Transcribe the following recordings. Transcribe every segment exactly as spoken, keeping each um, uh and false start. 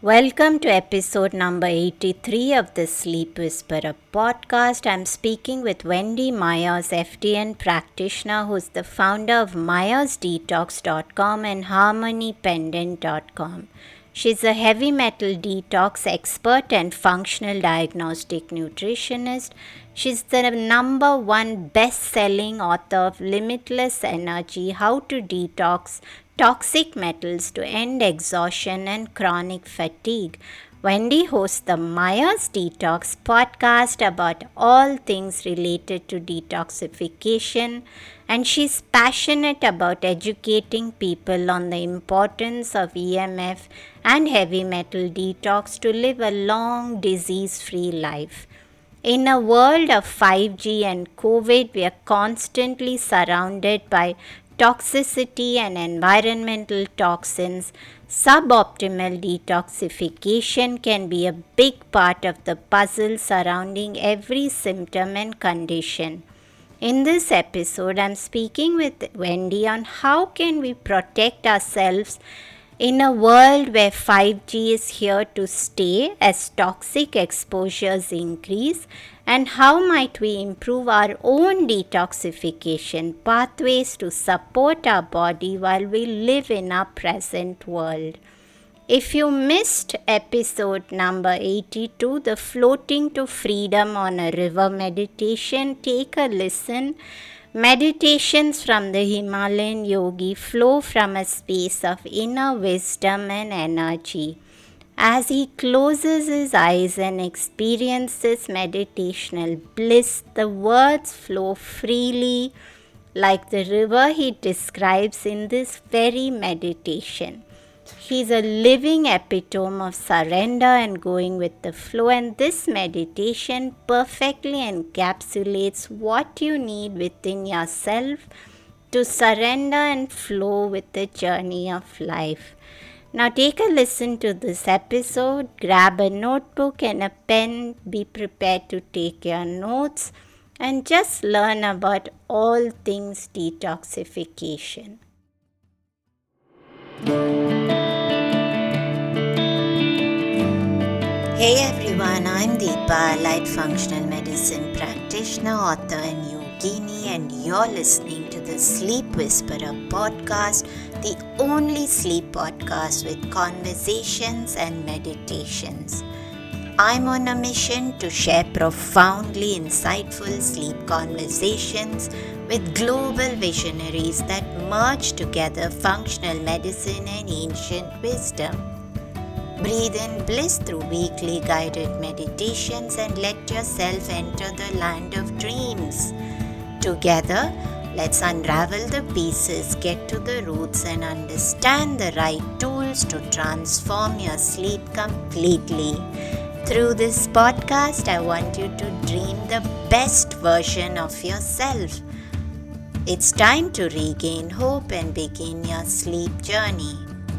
Welcome to episode number eighty-three of the Sleep Whisperer podcast. I'm speaking with Wendy Myers, F D N practitioner, who's the founder of myers detox dot com and harmony pendant dot com. She's a heavy metal detox expert and functional diagnostic nutritionist. She's the number one best-selling author of Limitless Energy: How to Detox Toxic Metals to End Exhaustion and Chronic Fatigue. Wendy hosts the Myers Detox podcast about all things related to detoxification, and she's passionate about educating people on the importance of E M F and heavy metal detox to live a long, disease-free life. In a world of five G and COVID, we are constantly surrounded by toxicity and environmental toxins. Suboptimal detoxification can be a big part of the puzzle surrounding every symptom and condition. In this episode, I'm speaking with Wendy on how can we protect ourselves in a world where five G is here to stay as toxic exposures increase, and how might we improve our own detoxification pathways to support our body while we live in our present world. If you missed episode number eighty-two, the Floating to Freedom on a River meditation, take a listen. Meditations from the Himalayan yogi flow from a space of inner wisdom and energy. As he closes his eyes and experiences meditational bliss, the words flow freely like the river he describes in this very meditation. He's a living epitome of surrender and going with the flow, and this meditation perfectly encapsulates what you need within yourself to surrender and flow with the journey of life. Now take a listen to this episode, grab a notebook and a pen, be prepared to take your notes, and just learn about all things detoxification. Hey everyone, I'm Deepa, Light Functional Medicine practitioner, author and yogini, and you're listening to the Sleep Whisperer podcast, the only sleep podcast with conversations and meditations. I'm on a mission to share profoundly insightful sleep conversations with global visionaries that merge together functional medicine and ancient wisdom. Breathe in bliss through weekly guided meditations and let yourself enter the land of dreams. Together, let's unravel the pieces, get to the roots, and understand the right tools to transform your sleep completely. Through this podcast, I want you to dream the best version of yourself. It's time to regain hope and begin your sleep journey.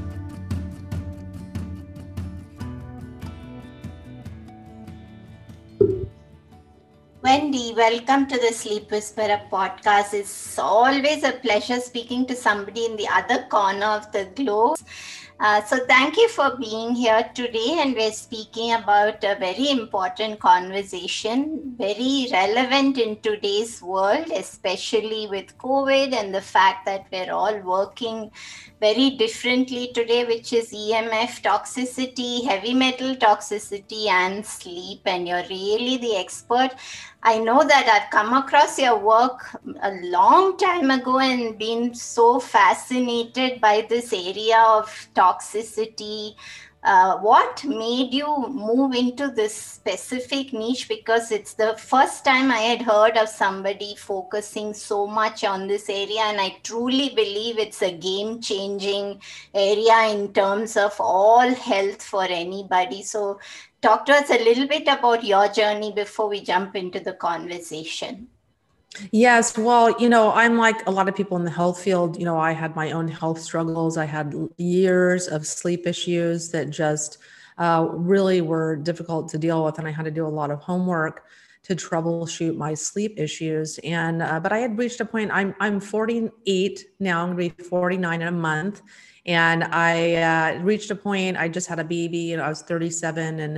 Wendy, welcome to the Sleep Whisperer podcast. It's always a pleasure speaking to somebody in the other corner of the globe. Uh, so thank you for being here today, and we're speaking about a very important conversation, very relevant in today's world, especially with COVID and the fact that we're all working very differently today, which is E M F toxicity, heavy metal toxicity, and sleep. And you're really the expert. I know that I've come across your work a long time ago and been so fascinated by this area of toxicity. Uh, what made you move into this specific niche? Because it's the first time I had heard of somebody focusing so much on this area, and I truly believe it's a game-changing area in terms of all health for anybody. So talk to us a little bit about your journey before we jump into the conversation. Yes. Well, you know, I'm like a lot of people in the health field. You know, I had my own health struggles. I had years of sleep issues that just uh, really were difficult to deal with. And I had to do a lot of homework to troubleshoot my sleep issues. And, uh, but I had reached a point, I'm, I'm forty-eight now, I'm gonna be forty-nine in a month. And I uh, reached a point, I just had a baby and I was thirty-seven, and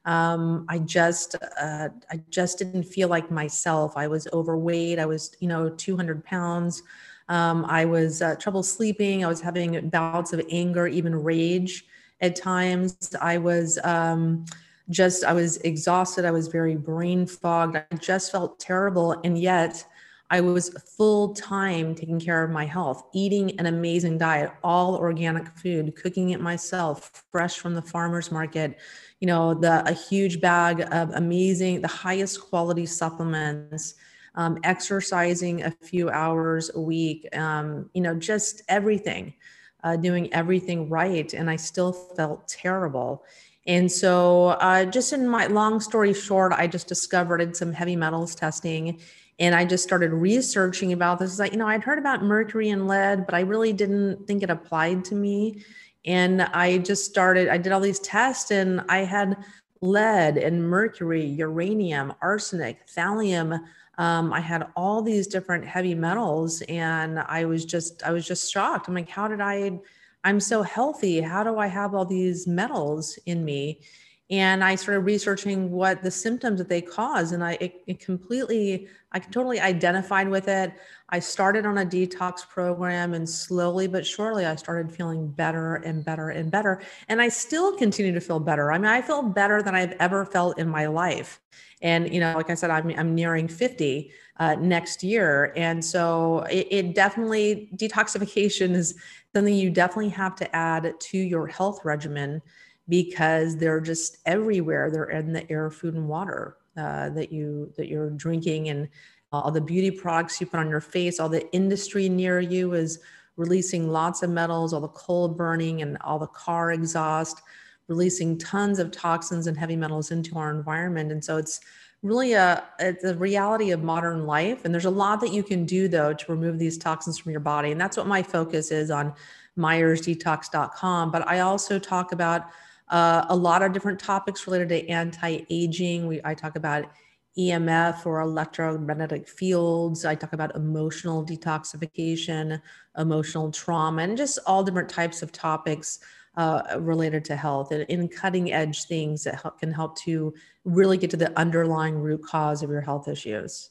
um, I just, uh, I just didn't feel like myself. I was overweight. I was, you know, two hundred pounds. Um, I was uh, trouble sleeping. I was having bouts of anger, even rage at times. I was um, just, I was exhausted. I was very brain fogged. I just felt terrible. And yet I was full time taking care of my health, eating an amazing diet, all organic food, cooking it myself, fresh from the farmer's market, you know, the, a huge bag of amazing, the highest quality supplements, um, exercising a few hours a week, um, you know, just everything, uh, doing everything right. And I still felt terrible. And so uh, just in my long story short, I just discovered I did some heavy metals testing, and I just started researching about this. Like, you know, I'd heard about mercury and lead, but I really didn't think it applied to me. And I just started, I did all these tests, and I had lead and mercury, uranium, arsenic, thallium. Um, I had all these different heavy metals, and I was just, I was just shocked. I'm like, how did I, I'm so healthy. How do I have all these metals in me? And I started researching what the symptoms that they cause. And I, it, it completely, I totally identified with it. I started on a detox program, and slowly but surely I started feeling better and better and better. And I still continue to feel better. I mean, I feel better than I've ever felt in my life. And, you know, like I said, I'm, I'm nearing fifty uh, next year. And so it, it definitely, detoxification is something you definitely have to add to your health regimen, because they're just everywhere. They're in the air, food, and water uh, that you that you're drinking, and all the beauty products you put on your face. All the industry near you is releasing lots of metals. All the coal burning and all the car exhaust, releasing tons of toxins and heavy metals into our environment. And so it's really a it's a reality of modern life. And there's a lot that you can do, though, to remove these toxins from your body. And that's what my focus is on myers detox dot com. But I also talk about uh, a lot of different topics related to anti-aging. We I talk about E M F, or electromagnetic fields. I talk about emotional detoxification, emotional trauma, and just all different types of topics uh, related to health, and in cutting edge things that help, can help to really get to the underlying root cause of your health issues.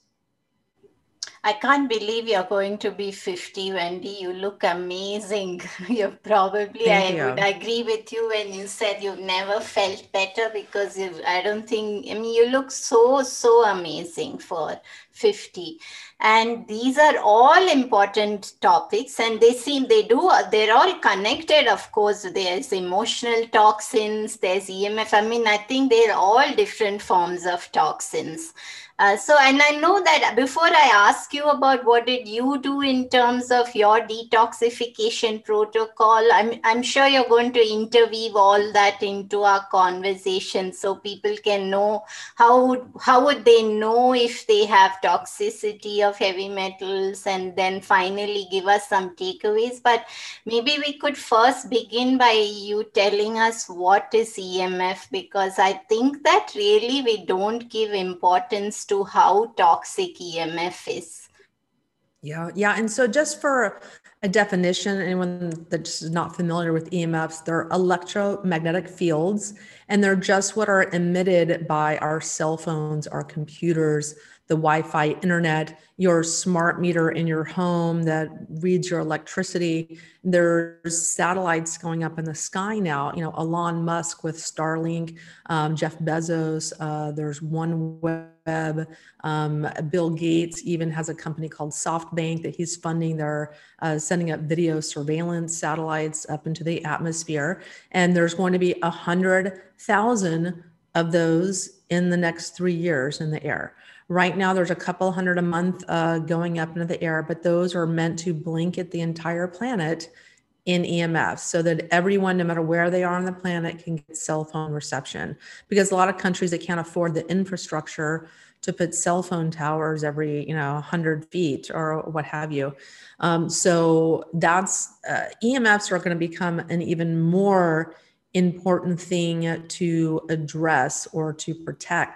I can't believe you're going to be fifty, Wendy. You look amazing. You're probably, Thank I you. would agree with you when you said you've never felt better, because you've, I don't think, I mean, you look so, so amazing for fifty. And these are all important topics, and they seem, they do, they're all connected. Of course, there's emotional toxins, there's E M F. I mean, I think they're all different forms of toxins. Uh, so, and I know that before I ask you about what did you do in terms of your detoxification protocol, I'm, I'm sure you're going to interweave all that into our conversation so people can know how, how would they know if they have toxicity of heavy metals, and then finally give us some takeaways. But maybe we could first begin by you telling us what is E M F, because I think that really we don't give importance to how toxic E M F is. Yeah, yeah. And so just for a definition, anyone that's not familiar with E M Fs, they're electromagnetic fields, and they're just what are emitted by our cell phones, our computers, the Wi-Fi internet, your smart meter in your home that reads your electricity. There's satellites going up in the sky now, you know, Elon Musk with Starlink, um, Jeff Bezos, uh, there's OneWeb, um, Bill Gates even has a company called SoftBank that he's funding. They're uh, sending up video surveillance satellites up into the atmosphere. And there's going to be a hundred thousand of those in the next three years in the air. Right now, there's a couple hundred a month uh, going up into the air, but those are meant to blanket the entire planet in E M Fs so that everyone, no matter where they are on the planet, can get cell phone reception. Because a lot of countries that can't afford the infrastructure to put cell phone towers every, you know, one hundred feet or what have you. Um, so that's, uh, E M Fs are going to become an even more important thing to address or to protect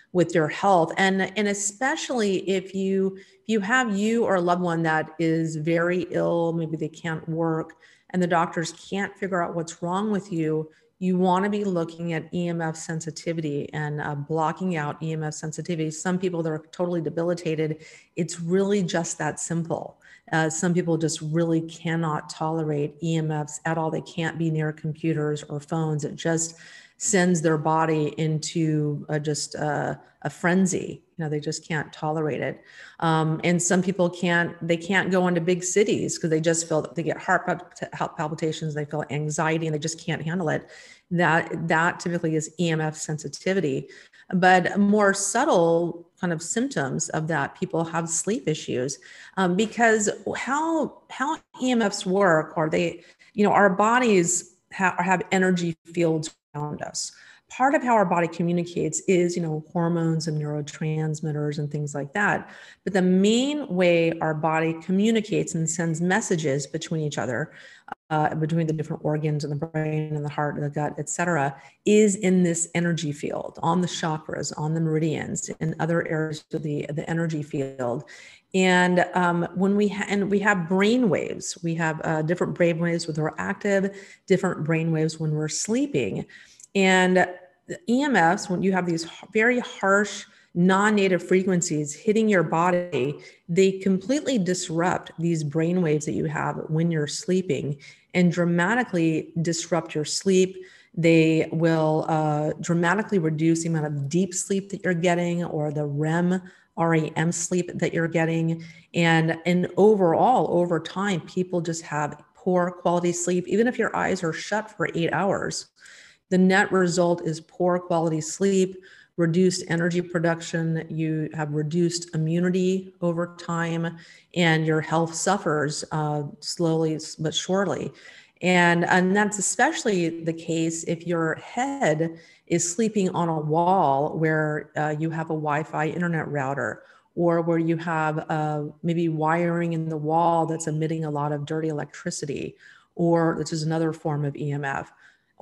with your health. And, and especially if you, if you have you or a loved one that is very ill, maybe they can't work and the doctors can't figure out what's wrong with you, you want to be looking at E M F sensitivity and uh, blocking out E M F sensitivity. Some people that are totally debilitated, it's really just that simple. Uh, some people just really cannot tolerate E M Fs at all. They can't be near computers or phones. It just sends their body into a, just a, a frenzy. You know, they just can't tolerate it. Um, and some people can't, they can't go into big cities because they just feel that they get heart palpitations, they feel anxiety, and they just can't handle it. That, that typically is E M F sensitivity. But more subtle kind of symptoms of that, people have sleep issues um, because how, how E M Fs work, or they, you know, our bodies ha- have energy fields around us. Part of how our body communicates is, you know, hormones and neurotransmitters and things like that. But the main way our body communicates and sends messages between each other, uh, between the different organs in the brain and the heart and the gut, et cetera, is in this energy field, on the chakras, on the meridians, in other areas of the, the energy field. And um, when we ha- and we have brain waves, we have uh, different brain waves when we're active, different brain waves when we're sleeping. And the E M Fs, when you have these very harsh, non-native frequencies hitting your body, they completely disrupt these brain waves that you have when you're sleeping and dramatically disrupt your sleep. They will uh, dramatically reduce the amount of deep sleep that you're getting, or the R E M, R E M sleep that you're getting. And, and overall, over time, people just have poor quality sleep, even if your eyes are shut for eight hours. The net result is poor quality sleep, reduced energy production, you have reduced immunity over time, and your health suffers uh, slowly but surely. And, and that's especially the case if your head is sleeping on a wall where uh, you have a Wi-Fi internet router, or where you have uh, maybe wiring in the wall that's emitting a lot of dirty electricity, or which is another form of E M F.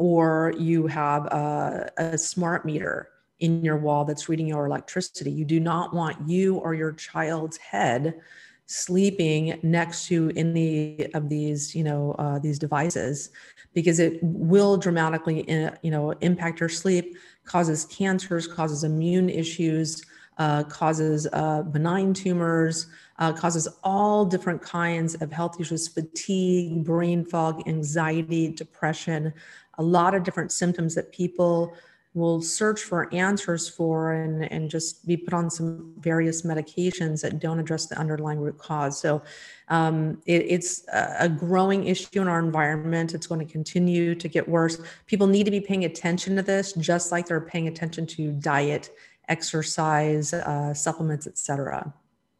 Or you have a, a smart meter in your wall that's reading your electricity. You do not want you or your child's head sleeping next to any of these, you know, uh, these devices, because it will dramatically, uh, you know, impact your sleep, causes cancers, causes immune issues, uh, causes uh, benign tumors, uh, causes all different kinds of health issues, fatigue, brain fog, anxiety, depression, a lot of different symptoms that people will search for answers for, and, and just be put on some various medications that don't address the underlying root cause. So um, it, it's a growing issue in our environment. It's going to continue to get worse. People need to be paying attention to this, just like they're paying attention to diet, exercise, uh, supplements, et cetera.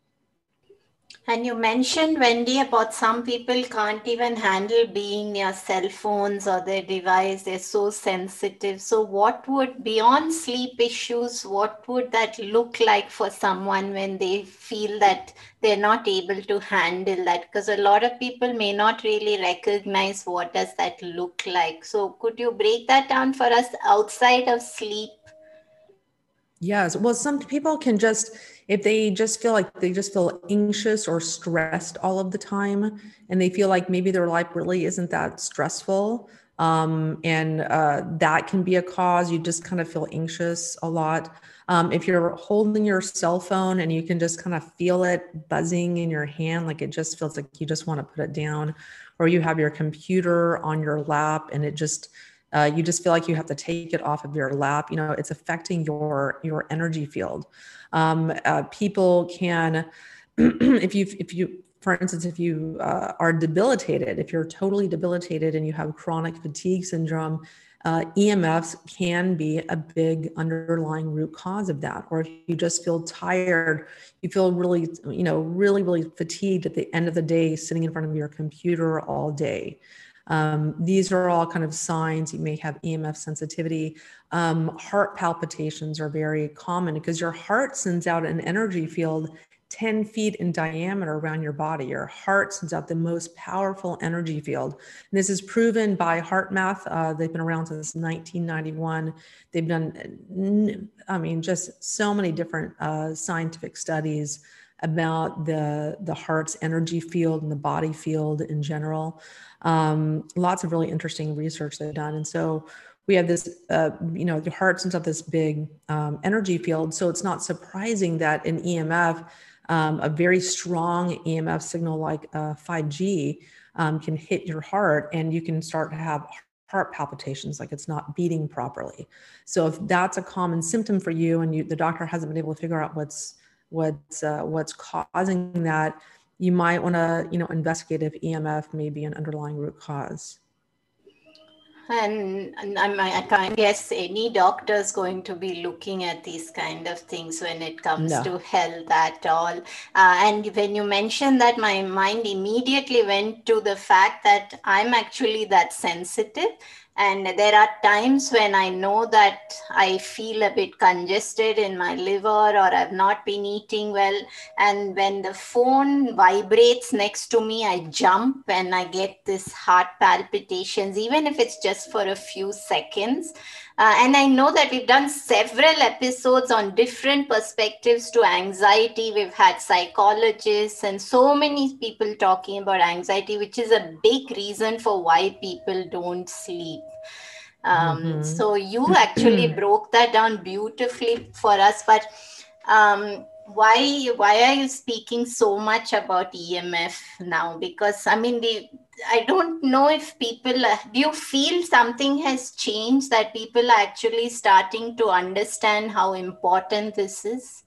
And you mentioned, Wendy, about some people can't even handle being near cell phones or their device. They're so sensitive. So what would, beyond sleep issues, what would that look like for someone when they feel that they're not able to handle that? Because a lot of people may not really recognize what does that look like. So could you break that down for us outside of sleep? Yes. Well, some people can just, if they just feel like they just feel anxious or stressed all of the time, and they feel like maybe their life really isn't that stressful. Um, and uh, that can be a cause. You just kind of feel anxious a lot. Um, if you're holding your cell phone and you can just kind of feel it buzzing in your hand, like it just feels like you just want to put it down, or you have your computer on your lap and it just, Uh, you just feel like you have to take it off of your lap. You know, it's affecting your your energy field. Um, uh, people can, if you if you, for instance, if you uh, are debilitated, if you're totally debilitated and you have chronic fatigue syndrome, uh, E M Fs can be a big underlying root cause of that. Or if you just feel tired, you feel really, you know, really, really fatigued at the end of the day, sitting in front of your computer all day. Um, these are all kind of signs you may have E M F sensitivity. Um, heart palpitations are very common because your heart sends out an energy field ten feet in diameter around your body. Your heart sends out the most powerful energy field. And this is proven by HeartMath. Uh, they've been around since nineteen ninety-one. They've done, I mean, just so many different uh, scientific studies about the, the heart's energy field and the body field in general. Um, lots of really interesting research they've done. And so we have this, uh, you know, the heart sends out this big um, energy field. So it's not surprising that an E M F, um, a very strong E M F signal like uh, five G um, can hit your heart and you can start to have heart palpitations, like it's not beating properly. So if that's a common symptom for you and you, the doctor hasn't been able to figure out what's what's uh, what's causing that, you might want to, you know, investigate if E M F may be an underlying root cause. And, and I'm, I can't guess any doctor is going to be looking at these kind of things when it comes No. to health at all. Uh, and when you mentioned that, my mind immediately went to the fact that I'm actually that sensitive. And there are times when I know that I feel a bit congested in my liver or I've not been eating well. And when the phone vibrates next to me, I jump and I get this heart palpitations, even if it's just for a few seconds. Uh, and I know that we've done several episodes on different perspectives to anxiety. We've had psychologists and so many people talking about anxiety, which is a big reason for why people don't sleep. Um, mm-hmm. So you actually broke that down beautifully for us. But um, why why are you speaking so much about E M F now? Because I mean, the I don't know if people, uh, do you feel something has changed, that people are actually starting to understand how important this is?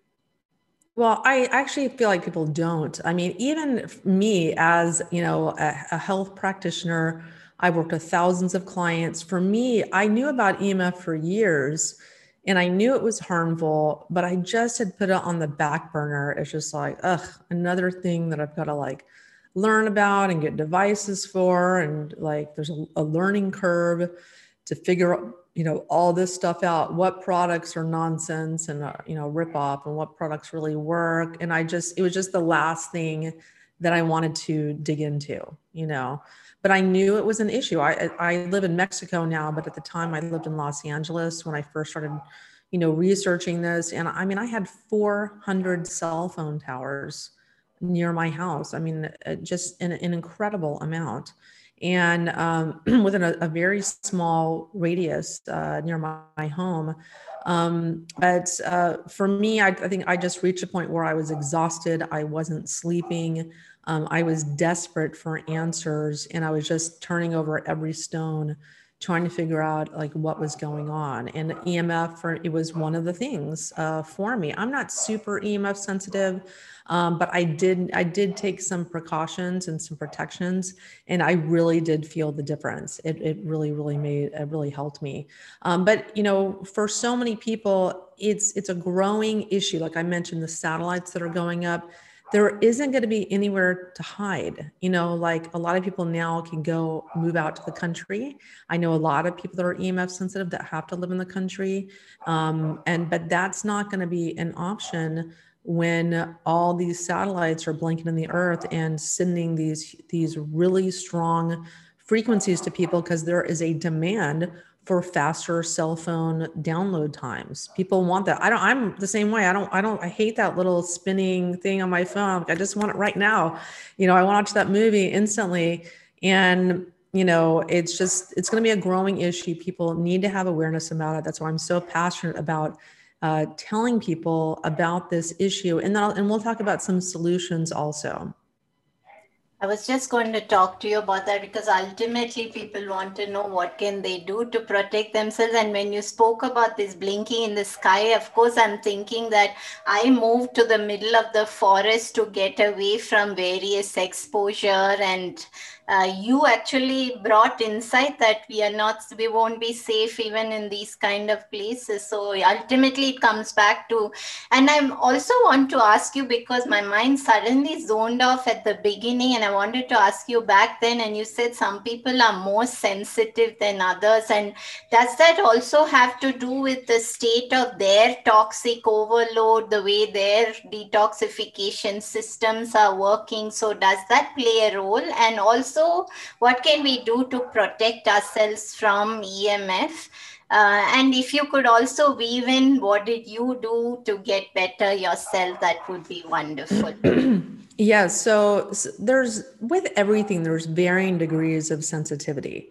Well, I actually feel like people don't. I mean, even me as, you know, a, a health practitioner, I worked with thousands of clients. For me, I knew about E M F for years and I knew it was harmful, but I just had put it on the back burner. It's just like, ugh, another thing that I've got to like learn about and get devices for. And like, there's a, a learning curve to figure out, you know, all this stuff out, what products are nonsense and, uh, you know, rip off and what products really work. And I just, it was just the last thing that I wanted to dig into, you know, but I knew it was an issue. I, I live in Mexico now, but at the time I lived in Los Angeles when I first started, you know, researching this. And I mean, I had four hundred cell phone towers near my house. I mean, just an, an incredible amount. And um, within a, a very small radius uh, near my, my home. Um, but uh, for me, I, I think I just reached a point where I was exhausted. I wasn't sleeping. Um, I was desperate for answers, and I was just turning over every stone, trying to figure out like what was going on. And E M F, for, it was one of the things uh, for me. I'm not super E M F sensitive. Um, but I did, I did take some precautions and some protections, and I really did feel the difference. It, it really, really made, it really helped me. Um, but, you know, for so many people, it's, it's a growing issue. Like I mentioned, the satellites that are going up, there isn't going to be anywhere to hide. You know, like a lot of people now can go move out to the country. I know a lot of people that are E M F sensitive that have to live in the country. Um, and, but that's not going to be an option when all these satellites are blanketing the earth and sending these, these really strong frequencies to people, because there is a demand for faster cell phone download times. People want that. I don't, I'm the same way. I don't, I don't, I hate that little spinning thing on my phone. I just want it right now. You know, I want to watch that movie instantly. And, you know, it's just, it's going to be a growing issue. People need to have awareness about it. That's why I'm so passionate about Uh, telling people about this issue. And, then and we'll talk about some solutions also. I was just going to talk to you about that, because ultimately people want to know what can they do to protect themselves. And when you spoke about this blinking in the sky, of course, I'm thinking that I moved to the middle of the forest to get away from various exposure, and uh, you actually brought insight that we are not, we won't be safe even in these kind of places. So ultimately it comes back to, and I also want to ask you, because my mind suddenly zoned off at the beginning, and I wanted to ask you back then, and you said some people are more sensitive than others. And does that also have to do with the state of their toxic overload, the way their detoxification systems are working? So does that play a role? And also, what can we do to protect ourselves from E M F? Uh, and if you could also weave in what did you do to get better yourself, that would be wonderful. Yeah, so, so there's, with everything, there's varying degrees of sensitivity.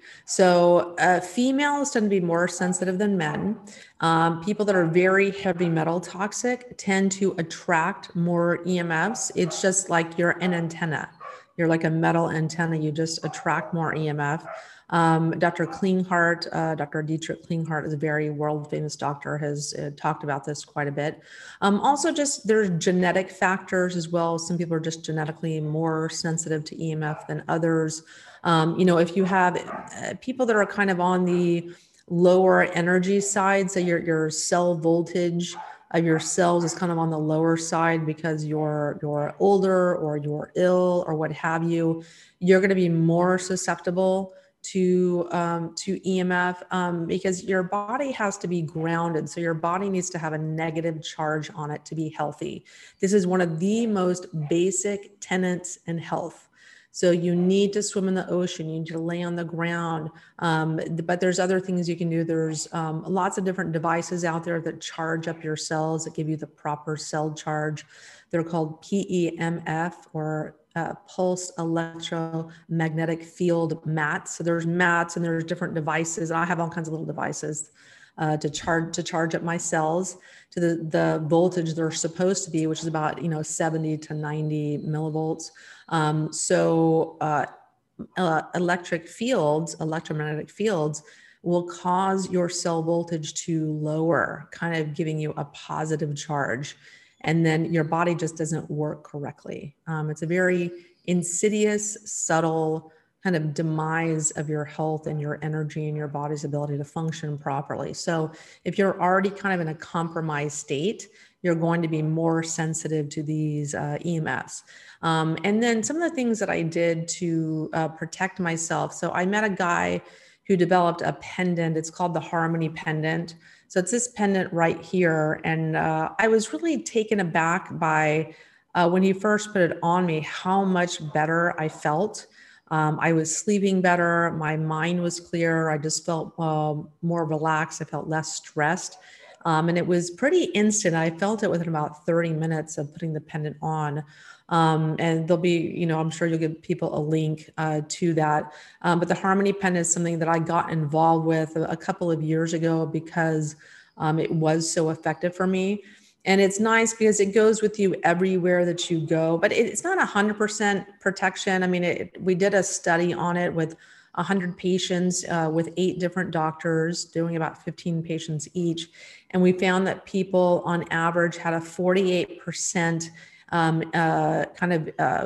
So uh, females tend to be more sensitive than men. Um, people that are very heavy metal toxic tend to attract more E M Fs. It's just like you're an antenna. You're like a metal antenna. You just attract more E M F. Um, Doctor Klinghardt, uh, Doctor Dietrich Klinghardt is a very world famous doctor, has uh, talked about this quite a bit. Um, also, just there's genetic factors as well. Some people are just genetically more sensitive to E M F than others. Um, you know, if you have uh, people that are kind of on the lower energy side, so your, your cell voltage of your cells is kind of on the lower side because you're you're older or you're ill or what have you, you're going to be more susceptible to um, to E M F um, because your body has to be grounded. So your body needs to have a negative charge on it to be healthy. This is one of the most basic tenets in health. So you need to swim in the ocean, you need to lay on the ground, um, but there's other things you can do. There's um, lots of different devices out there that charge up your cells, that give you the proper cell charge. They're called P E M F, or uh, pulse electromagnetic field mats. So there's mats and there's different devices. I have all kinds of little devices uh, to charge to charge up my cells to the, the voltage they're supposed to be, which is about, you know, seventy to ninety millivolts. Um, so uh, uh, electric fields, electromagnetic fields will cause your cell voltage to lower, kind of giving you a positive charge. And then your body just doesn't work correctly. Um, it's a very insidious, subtle kind of demise of your health and your energy and your body's ability to function properly. So if you're already kind of in a compromised state, you're going to be more sensitive to these uh, E M Fs. Um, and then some of the things that I did to uh, protect myself. So I met a guy who developed a pendant. It's called the Harmony Pendant. So it's this pendant right here. And uh, I was really taken aback by uh, when he first put it on me, how much better I felt. Um, I was sleeping better. My mind was clear. I just felt uh, more relaxed. I felt less stressed. Um, and it was pretty instant. I felt it within about thirty minutes of putting the pendant on. Um, and there'll be, you know, I'm sure you'll give people a link uh, to that. Um, but the Harmony Pendant is something that I got involved with a, a couple of years ago because um, it was so effective for me. And it's nice because it goes with you everywhere that you go, but it, it's not one hundred percent protection. I mean, it, we did a study on it with one hundred patients uh, with eight different doctors doing about fifteen patients each. And we found that people on average had a forty-eight percent um, uh, kind of uh,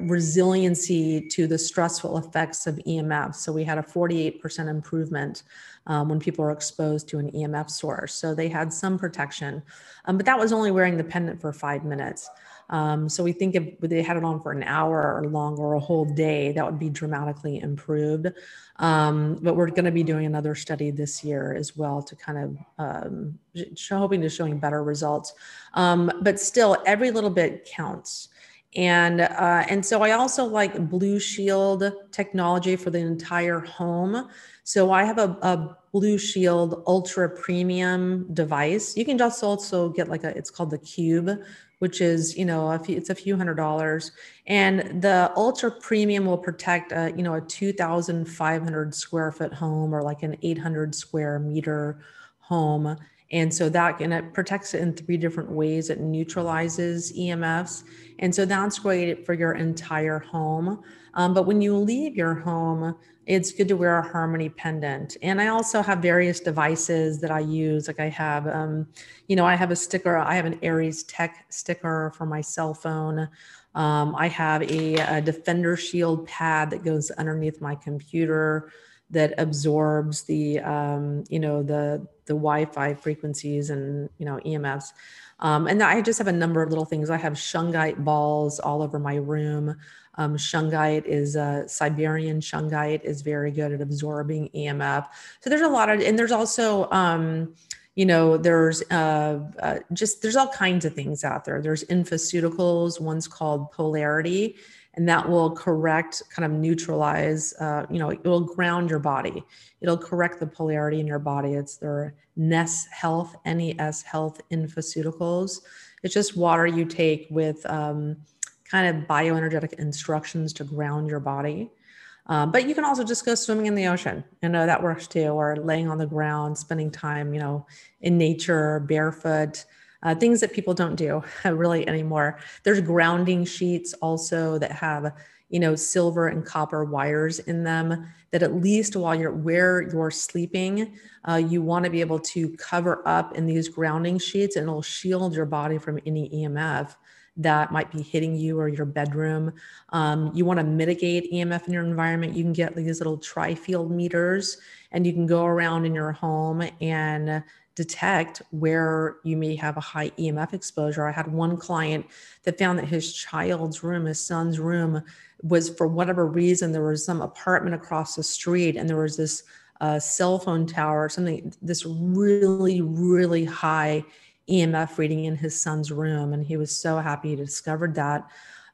resiliency to the stressful effects of E M F. So we had a forty-eight percent improvement um, when people are exposed to an E M F source. So they had some protection, um, but that was only wearing the pendant for five minutes. Um, so we think if they had it on for an hour or longer or a whole day, that would be dramatically improved. Um, but we're going to be doing another study this year as well to kind of um, show, hoping to showing better results. Um, but still, every little bit counts. And uh, and so I also like Blue Shield technology for the entire home. So I have a, a Blue Shield Ultra Premium device. You can just also get like a, it's called the Cube, which is, you know, a few, it's a few hundred dollars. And the Ultra Premium will protect, a, you know, a two thousand five hundred square foot home or like an eight hundred square meter home. And so that, and it protects it in three different ways. It neutralizes E M Fs. And so that's great for your entire home. Um, but when you leave your home, it's good to wear a Harmony pendant. And I also have various devices that I use. Like I have, um, you know, I have a sticker, I have an Aries Tech sticker for my cell phone. Um, I have a, a Defender Shield pad that goes underneath my computer that absorbs the, um, you know, the, the Wi-Fi frequencies and, you know, E M Fs. Um, and I just have a number of little things. I have shungite balls all over my room. Um, shungite is uh, Siberian shungite is very good at absorbing E M F. So there's a lot of, and there's also, um, you know, there's uh, uh, just, there's all kinds of things out there. There's infoceuticals, one's called Polarity, and that will correct, kind of neutralize, uh, you know, it will ground your body. It'll correct the polarity in your body. It's their N E S Health, N E S Health infoceuticals. It's just water you take with um, kind of bioenergetic instructions to ground your body. Um, but you can also just go swimming in the ocean, and uh, that works too, or laying on the ground, spending time, you know, in nature, barefoot, uh, things that people don't do really anymore. There's grounding sheets also that have, you know, silver and copper wires in them that at least while you're where you're sleeping, uh, you want to be able to cover up in these grounding sheets, and it'll shield your body from any E M F that might be hitting you or your bedroom. Um, you want to mitigate E M F in your environment. You can get these little tri-field meters, and you can go around in your home and detect where you may have a high E M F exposure. I had one client that found that his child's room, his son's room, was, for whatever reason, there was some apartment across the street, and there was this uh, cell phone tower or something, this really, really high E M F reading in his son's room. And he was so happy he discovered that.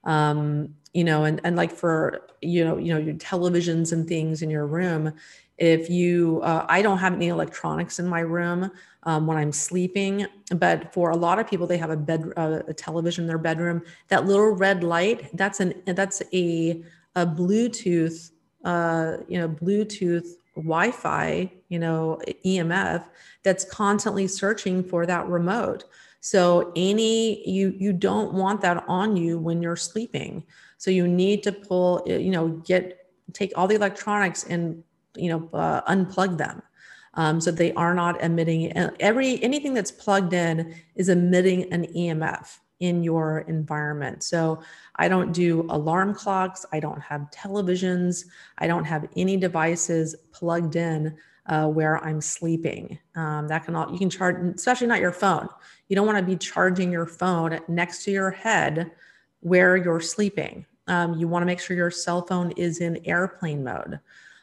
Um, you know, and, and like for, you know, you know, your televisions and things in your room, if you, uh, I don't have any electronics in my room um, when I'm sleeping, but for a lot of people, they have a bed, uh, a television in their bedroom. That little red light, that's an, that's a, a Bluetooth, uh, you know, Bluetooth Wi-Fi, you know, E M F that's constantly searching for that remote. So any, you, you don't want that on you when you're sleeping. So you need to pull, you know, get, take all the electronics and, you know, uh, unplug them. Um, so they are not emitting every, anything that's plugged in is emitting an E M F in your environment. So I don't do alarm clocks. I don't have televisions. I don't have any devices plugged in uh, where I'm sleeping. Um, that can all, you can charge, especially not your phone. You don't want to be charging your phone next to your head where you're sleeping. Um, you want to make sure your cell phone is in airplane mode.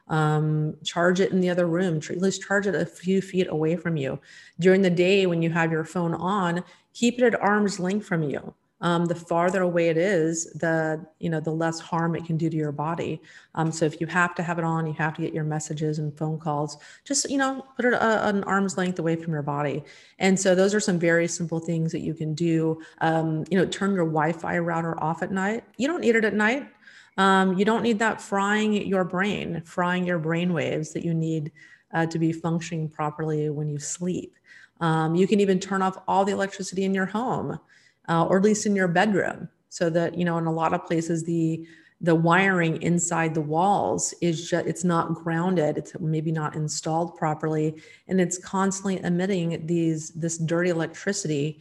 Um, charge it in the other room, at least charge it a few feet away from you. During the day, when you have your phone on, keep it at arm's length from you. Um, the farther away it is, the, you know, the less harm it can do to your body. Um, so if you have to have it on, you have to get your messages and phone calls, just, you know, put it a, an arm's length away from your body. And so those are some very simple things that you can do. Um, you know, turn your Wi-Fi router off at night. You don't need it at night. Um, you don't need that frying your brain, frying your brain waves that you need uh, to be functioning properly when you sleep. Um, you can even turn off all the electricity in your home, uh, or at least in your bedroom, so that, you know, in a lot of places, the the wiring inside the walls is just, it's not grounded. It's maybe not installed properly, and it's constantly emitting these, this dirty electricity.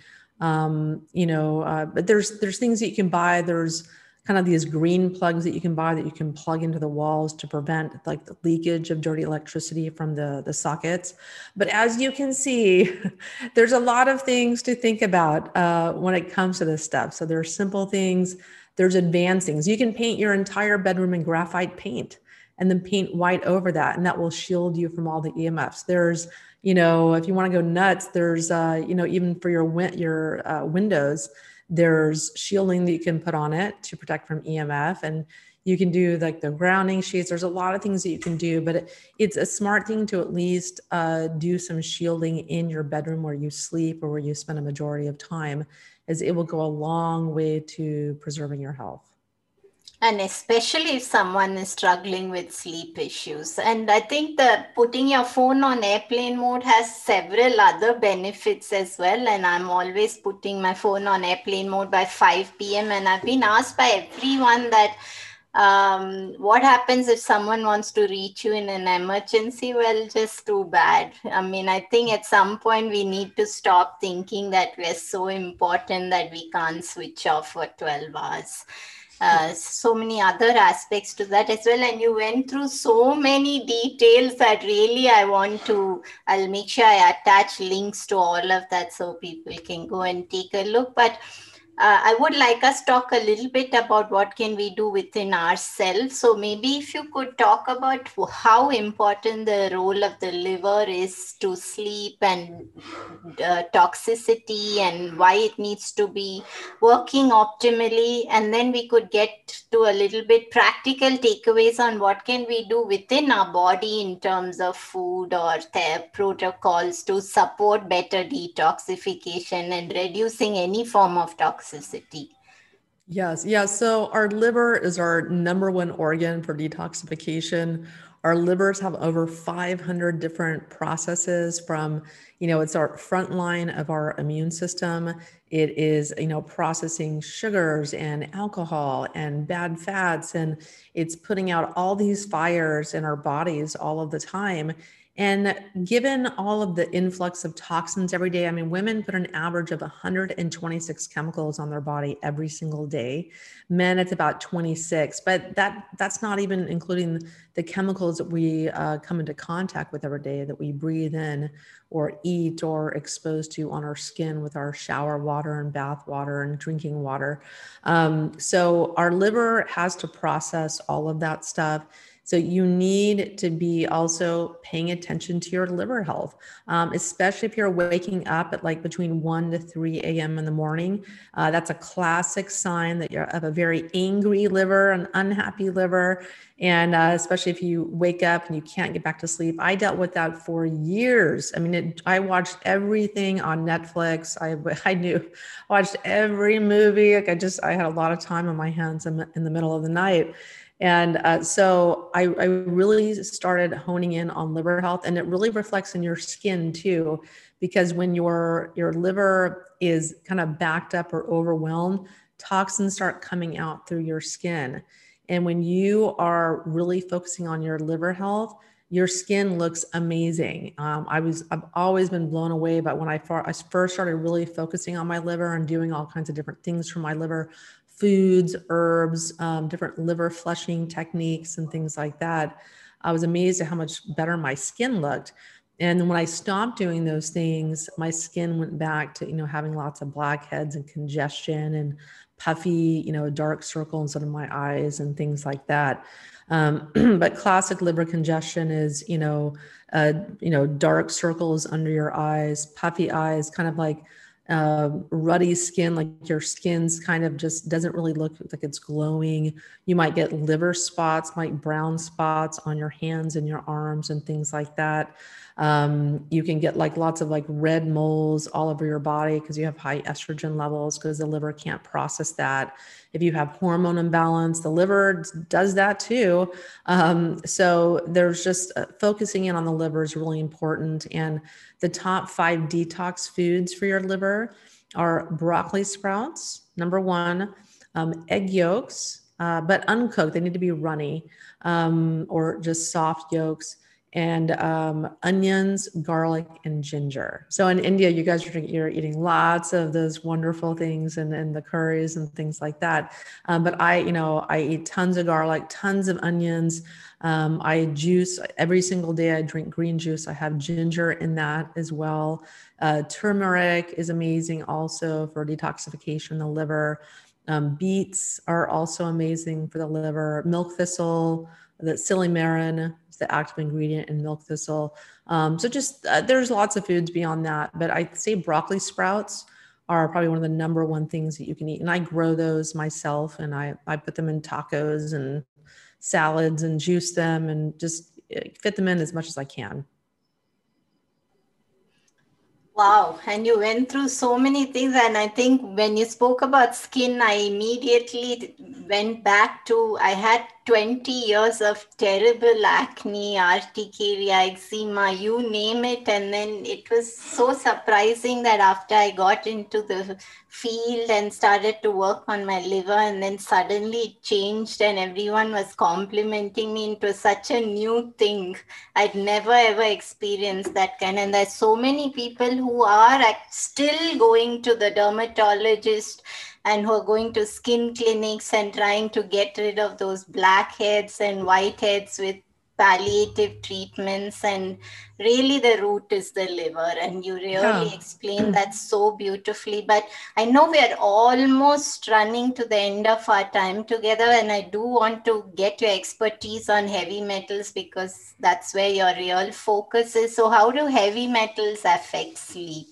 Um, you know, uh, but there's, there's things that you can buy. There's kind of these green plugs that you can buy that you can plug into the walls to prevent like the leakage of dirty electricity from the, the sockets. But as you can see, there's a lot of things to think about uh, when it comes to this stuff. So there are simple things, there's advanced things. You can paint your entire bedroom in graphite paint and then paint white over that, and that will shield you from all the E M Fs. There's, you know, if you want to go nuts, there's, uh, you know, even for your, win- your uh, windows, there's shielding that you can put on it to protect from E M F, and you can do like the grounding sheets. There's a lot of things that you can do, but it, it's a smart thing to at least uh, do some shielding in your bedroom where you sleep or where you spend a majority of time, as it will go a long way to preserving your health. And especially if someone is struggling with sleep issues. And I think that putting your phone on airplane mode has several other benefits as well. And I'm always putting my phone on airplane mode by five p.m. And I've been asked by everyone that um, what happens if someone wants to reach you in an emergency? Well, just too bad. I mean, I think at some point we need to stop thinking that we're so important that we can't switch off for twelve hours. Uh, so many other aspects to that as well. And you went through so many details that really I want to, I'll make sure I attach links to all of that so people can go and take a look. But uh, I would like us talk a little bit about what can we do within ourselves. So maybe if you could talk about how important the role of the liver is to sleep and uh, toxicity and why it needs to be working optimally. And then we could get to a little bit practical takeaways on what can we do within our body in terms of food or the protocols to support better detoxification and reducing any form of toxicity. Yes. Yeah. So our liver is our number one organ for detoxification. Our livers have over five hundred different processes from, you know, it's our front line of our immune system. It is, you know, processing sugars and alcohol and bad fats, and it's putting out all these fires in our bodies all of the time. And given all of the influx of toxins every day, I mean, women put an average of one hundred twenty-six chemicals on their body every single day. Men, it's about twenty-six, but that that's not even including the chemicals that we uh, come into contact with every day, that we breathe in or eat or exposed to on our skin with our shower water and bath water and drinking water. Um, so our liver has to process all of that stuff. So you need to be also paying attention to your liver health, um, especially if you're waking up at like between one to three a.m. in the morning. Uh, that's a classic sign that you're of a very angry liver, an unhappy liver. And uh, especially if you wake up and you can't get back to sleep. I dealt with that for years. I mean, it, I watched everything on Netflix. I, I knew, watched every movie. Like I just, I had a lot of time on my hands in, in the middle of the night. And uh, so I, I really started honing in on liver health, and it really reflects in your skin too, because when your, your liver is kind of backed up or overwhelmed, toxins start coming out through your skin. And when you are really focusing on your liver health, your skin looks amazing. Um, I was, I've always been blown away by when I, far, I first started really focusing on my liver and doing all kinds of different things for my liver, foods, herbs, um, different liver flushing techniques and things like that. I was amazed at how much better my skin looked. And then when I stopped doing those things, my skin went back to, you know, having lots of blackheads and congestion and puffy, you know, dark circle instead of my eyes and things like that. Um, but classic liver congestion is, you know, uh, you know, dark circles under your eyes, puffy eyes, kind of like uh, ruddy skin, like your skin's kind of just doesn't really look like it's glowing. You might get liver spots, like brown spots on your hands and your arms and things like that. Um, you can get like lots of like red moles all over your body because you have high estrogen levels because the liver can't process that. If you have hormone imbalance, the liver does that too. Um, so there's just uh, focusing in on the liver is really important. And the top five detox foods for your liver are broccoli sprouts, number one, um, egg yolks, uh, but uncooked, they need to be runny, um, or just soft yolks, and um, onions, garlic, and ginger. So in India, you guys are you're eating lots of those wonderful things and, and the curries and things like that. Um, but I, you know, I eat tons of garlic, tons of onions. Um, I juice every single day. I drink green juice. I have ginger in that as well. Uh, turmeric is amazing also for detoxification of the liver. Um, beets are also amazing for the liver. Milk thistle, the silymarin, the active ingredient in milk thistle. Um, so just, uh, there's lots of foods beyond that, but I'd say broccoli sprouts are probably one of the number one things that you can eat. And I grow those myself, and I, I put them in tacos and salads and juice them and just fit them in as much as I can. Wow. And you went through so many things. And I think when you spoke about skin, I immediately went back to, I had twenty years of terrible acne, urticaria, eczema, you name it. And then it was so surprising that after I got into the field and started to work on my liver, and then suddenly it changed and everyone was complimenting me into such a new thing. I'd never ever experienced that kind. And there's so many people who are still going to the dermatologist and who are going to skin clinics and trying to get rid of those blackheads and whiteheads with palliative treatments, and really the root is the liver. And you really Yeah. explain that so beautifully. But I know we are almost running to the end of our time together, and I do want to get your expertise on heavy metals because that's where your real focus is. So how do heavy metals affect sleep?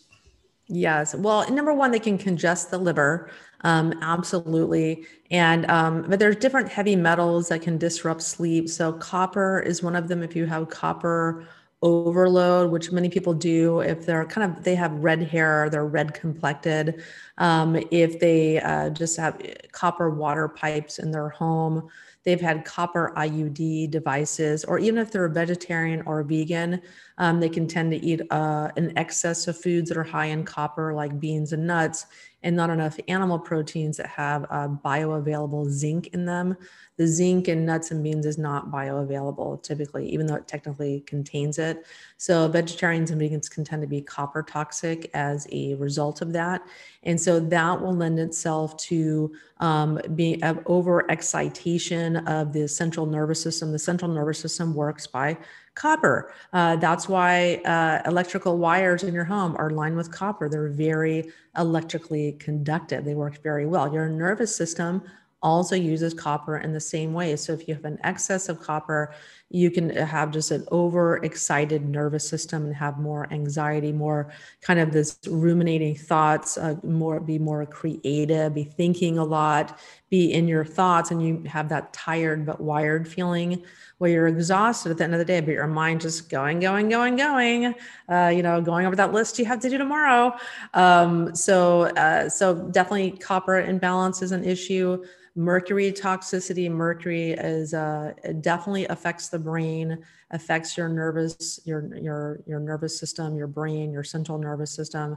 Yes. Well, number one, they can congest the liver. Um, absolutely. And, um, but there's different heavy metals that can disrupt sleep. So copper is one of them. If you have copper overload, which many people do, if they're kind of, they have red hair, they're red complected. Um, if they uh, just have copper water pipes in their home, they've had copper I U D devices, or even if they're a vegetarian or a vegan, um, they can tend to eat uh, an excess of foods that are high in copper, like beans and nuts, and not enough animal proteins that have uh, bioavailable zinc in them. The zinc in nuts and beans is not bioavailable typically, even though it technically contains it. So vegetarians and vegans can tend to be copper toxic as a result of that. And so that will lend itself to um, being of overexcitation of the central nervous system. The central nervous system works by copper. Uh, that's why uh, electrical wires in your home are lined with copper. They're very electrically conductive. They work very well. Your nervous system also uses copper in the same way. So if you have an excess of copper, you can have just an overexcited nervous system and have more anxiety, more kind of this ruminating thoughts, uh, more be more creative, be thinking a lot, be in your thoughts, and you have that tired but wired feeling where you're exhausted at the end of the day, but your mind just going, going, going, going, uh, you know, going over that list you have to do tomorrow. Um, so, uh, so definitely copper imbalance is an issue. Mercury toxicity. Mercury is uh, it definitely affects the brain, affects your nervous, your your your nervous system, your brain, your central nervous system,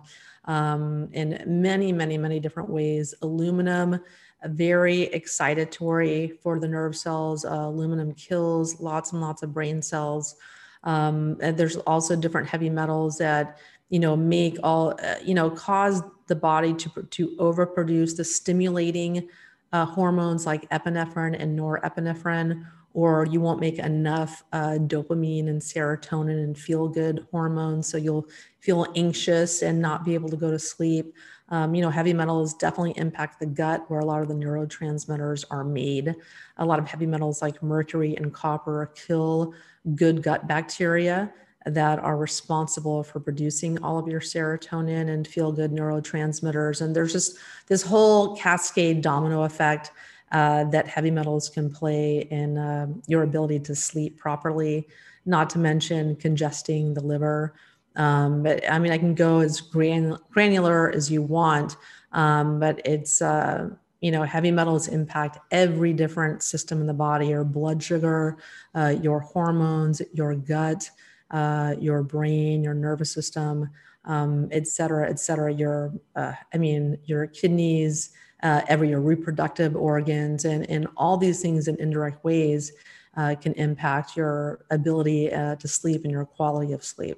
um, in many, many, many different ways. Aluminum, very excitatory for the nerve cells. Uh, aluminum kills lots and lots of brain cells. Um, and there's also different heavy metals that you know make all uh, you know cause the body to to overproduce the stimulating uh, hormones like epinephrine and norepinephrine, or you won't make enough uh, dopamine and serotonin and feel good hormones. So you'll feel anxious and not be able to go to sleep. Um, you know, heavy metals definitely impact the gut where a lot of the neurotransmitters are made. A lot of heavy metals like mercury and copper kill good gut bacteria that are responsible for producing all of your serotonin and feel good neurotransmitters. And there's just this whole cascade domino effect uh, that heavy metals can play in uh, your ability to sleep properly, not to mention congesting the liver. Um, but I mean, I can go as gran- granular as you want, um, but it's, uh, you know, heavy metals impact every different system in the body, your blood sugar, uh, your hormones, your gut, uh, your brain, your nervous system, um, et cetera, et cetera. Your, uh, I mean, your kidneys, uh, every your reproductive organs, and, and all these things in indirect ways uh, can impact your ability uh, to sleep and your quality of sleep.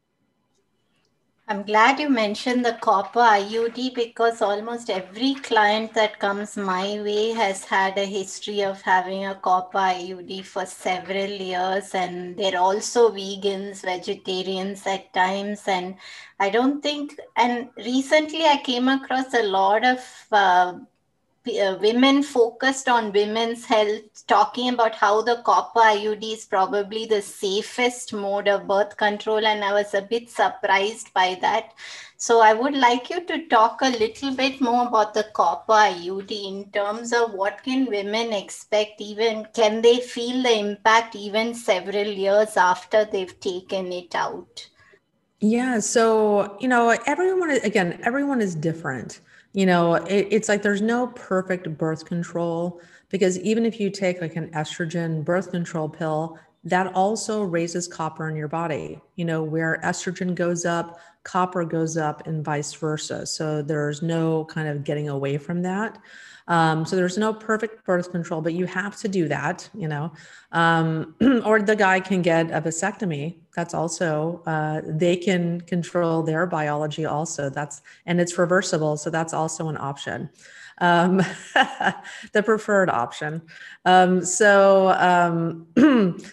I'm glad you mentioned the copper I U D because almost every client that comes my way has had a history of having a copper I U D for several years, and they're also vegans, vegetarians at times. And I don't think, and recently I came across a lot of uh, uh, women focused on women's health, talking about how the copper I U D is probably the safest mode of birth control. And I was a bit surprised by that. So I would like you to talk a little bit more about the copper I U D in terms of what can women expect, even can they feel the impact even several years after they've taken it out? Yeah. So, you know, everyone, again, everyone is different. You know, it, it's like there's no perfect birth control because even if you take like an estrogen birth control pill, that also raises copper in your body. You know, where estrogen goes up, copper goes up, and vice versa. So there's no kind of getting away from that. Um, so there's no perfect birth control, but you have to do that, you know. Um, or the guy can get a vasectomy. That's also, uh, they can control their biology also. That's, and it's reversible. So that's also an option. Um, the preferred option. Um, so, um,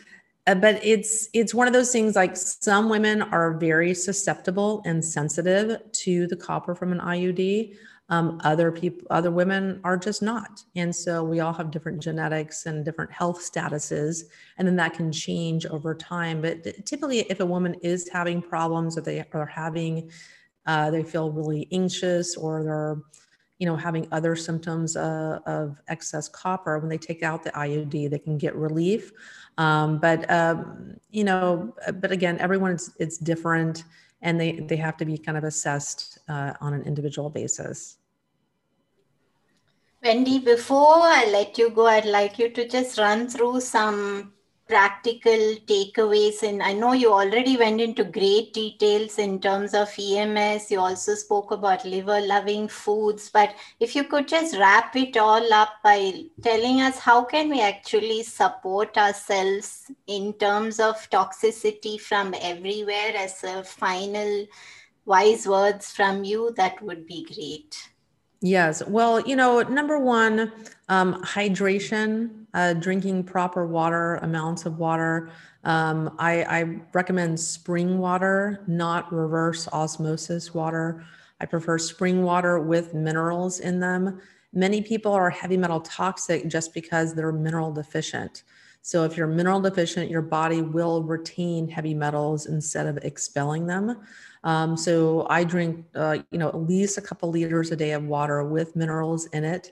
Uh, but it's it's one of those things, like some women are very susceptible and sensitive to the copper from an I U D. Um, other people, other women are just not. And so we all have different genetics and different health statuses, and then that can change over time. But typically, if a woman is having problems, or they are having, uh, they feel really anxious, or they're, you know, having other symptoms uh, of excess copper, when they take out the I U D, they can get relief. Um, but, um, you know, but again, everyone's, it's different, and they, they have to be kind of assessed uh, on an individual basis. Wendy, before I let you go, I'd like you to just run through some practical takeaways. And I know you already went into great details in terms of E M S. You also spoke about liver loving foods. But if you could just wrap it all up by telling us how can we actually support ourselves in terms of toxicity from everywhere, as a final wise words from you, that would be great. Yes. Well, you know, number one, um, hydration, uh, drinking proper water, amounts of water. Um, I, I recommend spring water, not reverse osmosis water. I prefer spring water with minerals in them. Many people are heavy metal toxic just because they're mineral deficient. So if you're mineral deficient, your body will retain heavy metals instead of expelling them. Um, so I drink, uh, you know, at least a couple liters a day of water with minerals in it.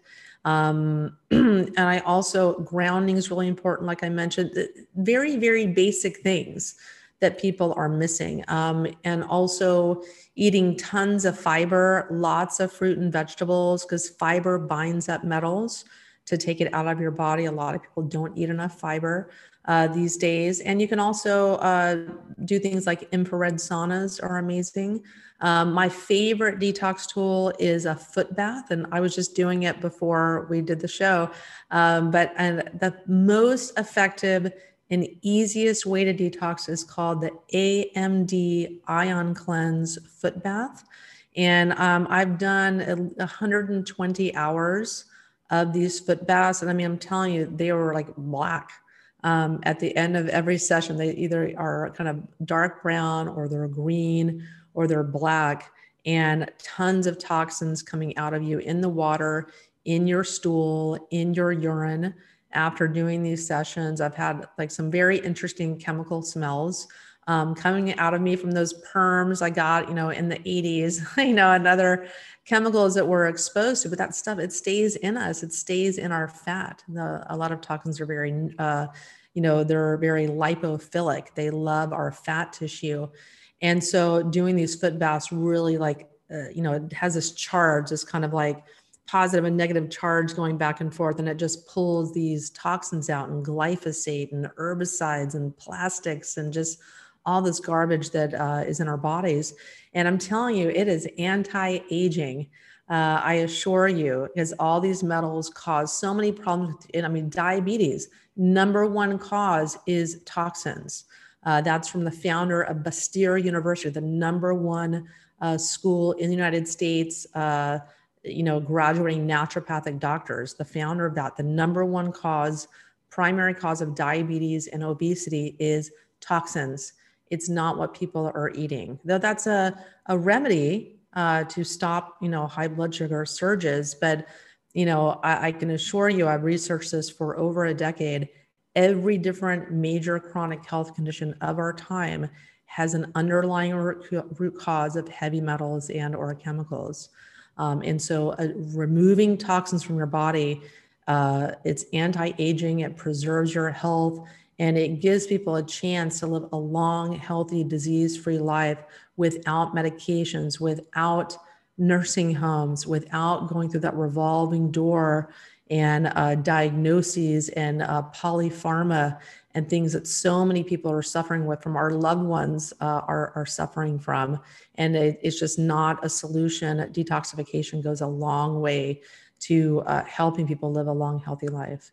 Um, and I also, grounding is really important. Like I mentioned, very, very basic things that people are missing. Um, and also eating tons of fiber, lots of fruit and vegetables, because fiber binds up metals to take it out of your body. A lot of people don't eat enough fiber uh, these days. And you can also uh, do things like infrared saunas are amazing. Um, my favorite detox tool is a foot bath, and I was just doing it before we did the show. Um, but and the most effective and easiest way to detox is called the A M D Ion Cleanse Foot Bath. And um, I've done one hundred twenty hours of these foot baths. And I mean, I'm telling you, they were like black. Um, at the end of every session, they either are kind of dark brown, or they're green, or they're black, and tons of toxins coming out of you in the water, in your stool, in your urine. After doing these sessions, I've had like some very interesting chemical smells um, coming out of me from those perms I got, you know, in the eighties, you know, and other chemicals that we're exposed to. But that stuff, it stays in us. It stays in our fat. The, a lot of toxins are very, uh, you know, they're very lipophilic. They love our fat tissue. And so doing these foot baths really, like, uh, you know, it has this charge, this kind of like positive and negative charge going back and forth. And it just pulls these toxins out, and glyphosate and herbicides and plastics and just all this garbage that uh, is in our bodies. And I'm telling you, it is anti-aging. Uh, I assure you, because all these metals cause so many problems. And I mean, diabetes, number one cause is toxins. Uh, that's from the founder of Bastyr University, the number one uh, school in the United States, uh, you know, graduating naturopathic doctors. The founder of that, the number one cause, primary cause of diabetes and obesity is toxins. It's not what people are eating. Though that's a, a remedy uh, to stop, you know, high blood sugar surges. But, you know, I, I can assure you, I've researched this for over a decade. Every different major chronic health condition of our time has an underlying root cause of heavy metals and or chemicals. Um, and so uh, removing toxins from your body, uh, it's anti-aging, it preserves your health, and it gives people a chance to live a long, healthy, disease-free life without medications, without nursing homes, without going through that revolving door and uh, diagnoses and uh, polypharma and things that so many people are suffering with, from our loved ones uh, are, are suffering from. And it, it's just not a solution. Detoxification goes a long way to uh, helping people live a long, healthy life.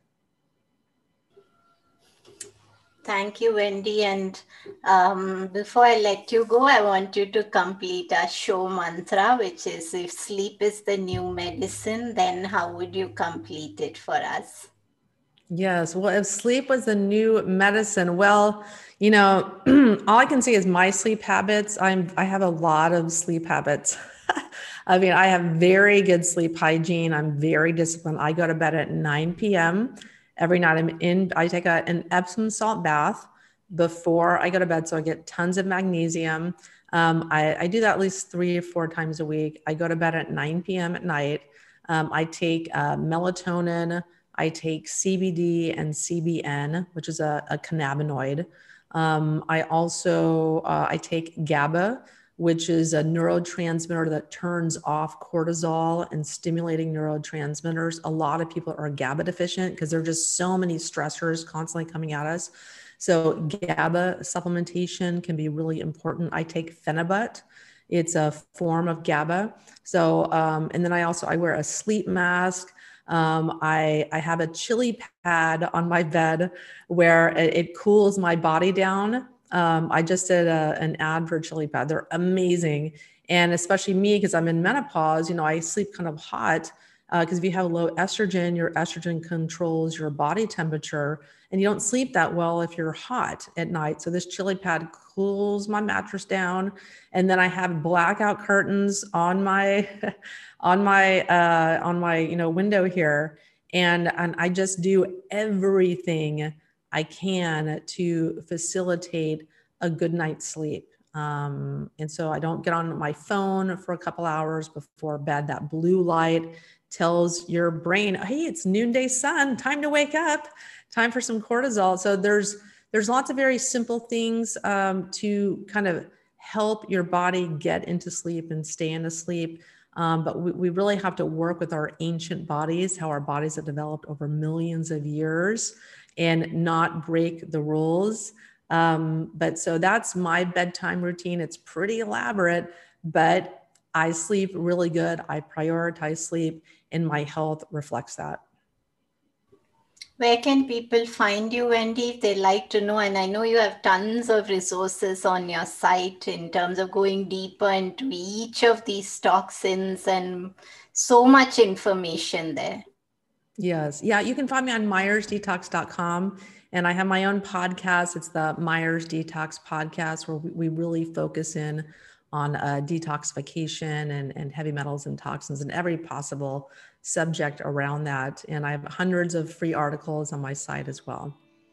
Thank you, Wendy. And um, before I let you go, I want you to complete our show mantra, which is, if sleep is the new medicine, then how would you complete it for us? Yes. Well, if sleep was the new medicine, well, you know, all I can say is my sleep habits. I'm I have a lot of sleep habits. I mean, I have very good sleep hygiene. I'm very disciplined. I go to bed at nine p.m. every night. I'm in, I take a, an Epsom salt bath before I go to bed. So I get tons of magnesium. Um, I, I do that at least three or four times a week. I go to bed at nine p.m. at night. Um, I take uh, melatonin. I take C B D and C B N, which is a, a cannabinoid. Um, I also, uh, I take GABA, which is a neurotransmitter that turns off cortisol and stimulating neurotransmitters. A lot of people are GABA deficient because there are just so many stressors constantly coming at us. So GABA supplementation can be really important. I take Phenibut. It's a form of GABA. So, um, and then I also, I wear a sleep mask. Um, I, I have a chili pad on my bed where it, it cools my body down. Um, I just did a, an ad for chili pad. They're amazing. And especially me, because I'm in menopause, you know, I sleep kind of hot because uh, if you have low estrogen, your estrogen controls your body temperature and you don't sleep that well if you're hot at night. So this chili pad cools my mattress down. And then I have blackout curtains on my, on my, uh, on my, you know, window here. And, and I just do everything I can to facilitate a good night's sleep. Um, and so I don't get on my phone for a couple hours before bed. That blue light tells your brain, hey, it's noonday sun, time to wake up, time for some cortisol. So there's there's lots of very simple things um, to kind of help your body get into sleep and stay into sleep. Um, but we, we really have to work with our ancient bodies, how our bodies have developed over millions of years, and not break the rules. Um, but so that's my bedtime routine. It's pretty elaborate, but I sleep really good. I prioritize sleep, and my health reflects that. Where can people find you, Wendy, if they like to know? And I know you have tons of resources on your site in terms of going deeper into each of these toxins and so much information there. Yes. Yeah. You can find me on myers detox dot com. And I have my own podcast. It's the Myers Detox Podcast, where we, we really focus in on uh, detoxification and, and heavy metals and toxins and every possible subject around that. And I have hundreds of free articles on my site as well.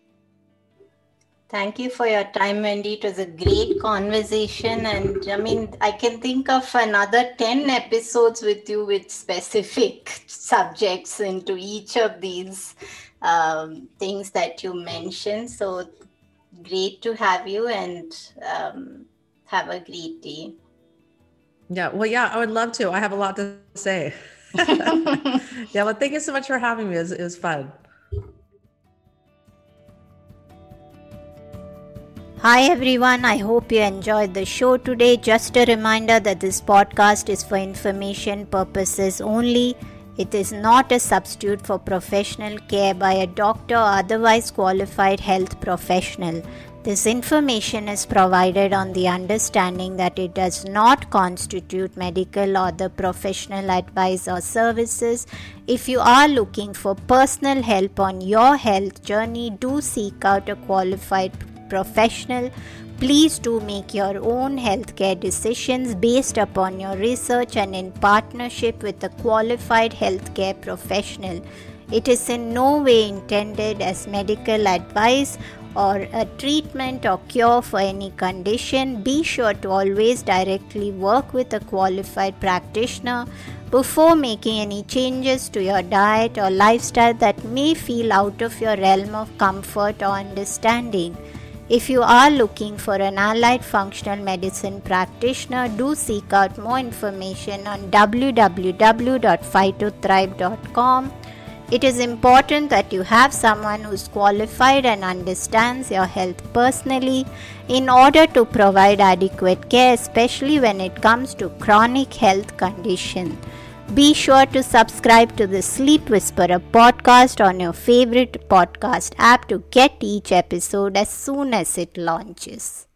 Thank you for your time, Wendy. It was a great conversation. And I mean, I can think of another ten episodes with you with specific subjects into each of these um, things that you mentioned. So great to have you, and um, have a great day. Yeah, well, yeah, I would love to. I have a lot to say. Yeah, well, thank you so much for having me. It was, it was fun. Hi everyone, I hope you enjoyed the show today. Just a reminder that this podcast is for information purposes only. It is not a substitute for professional care by a doctor or otherwise qualified health professional. This information is provided on the understanding that it does not constitute medical or the professional advice or services. If you are looking for personal help on your health journey, do seek out a qualified professional. Please do make your own healthcare decisions based upon your research and in partnership with a qualified healthcare professional. It is in no way intended as medical advice or a treatment or cure for any condition. Be sure to always directly work with a qualified practitioner before making any changes to your diet or lifestyle that may feel out of your realm of comfort or understanding. If you are looking for an allied functional medicine practitioner, do seek out more information on w w w dot phytothrive dot com. It is important that you have someone who is qualified and understands your health personally in order to provide adequate care, especially when it comes to chronic health conditions. Be sure to subscribe to the Sleep Whisperer podcast on your favorite podcast app to get each episode as soon as it launches.